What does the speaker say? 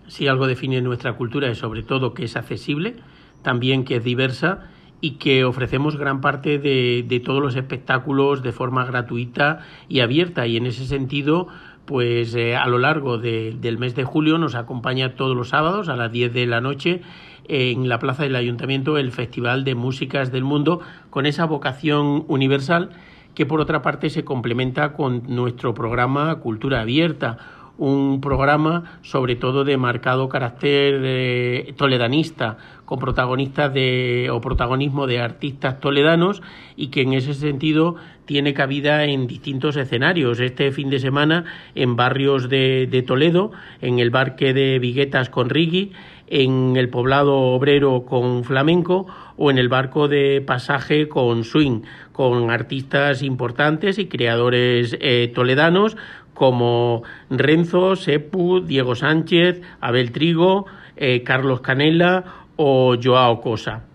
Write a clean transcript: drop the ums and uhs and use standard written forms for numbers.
Si algo define nuestra cultura es sobre todo que es accesible, también que es diversa y que ofrecemos gran parte de todos los espectáculos de forma gratuita y abierta. Y en ese sentido, pues a lo largo del mes de julio nos acompaña todos los sábados a las 10 de la noche en la plaza del Ayuntamiento el Festival de Músicas del Mundo, con esa vocación universal que por otra parte se complementa con nuestro programa Cultura Abierta, un programa sobre todo de marcado carácter toledanista, con protagonismo de artistas toledanos, y que en ese sentido tiene cabida en distintos escenarios. Este fin de semana en barrios de Toledo, en el Parque de Viguetas con Rigui, en el Poblado Obrero con flamenco o en el Barco de Pasaje con swing, con artistas importantes y creadores toledanos como Renzo, Sepu, Diego Sánchez, Abel Trigo, Carlos Canela o Joao Cosa.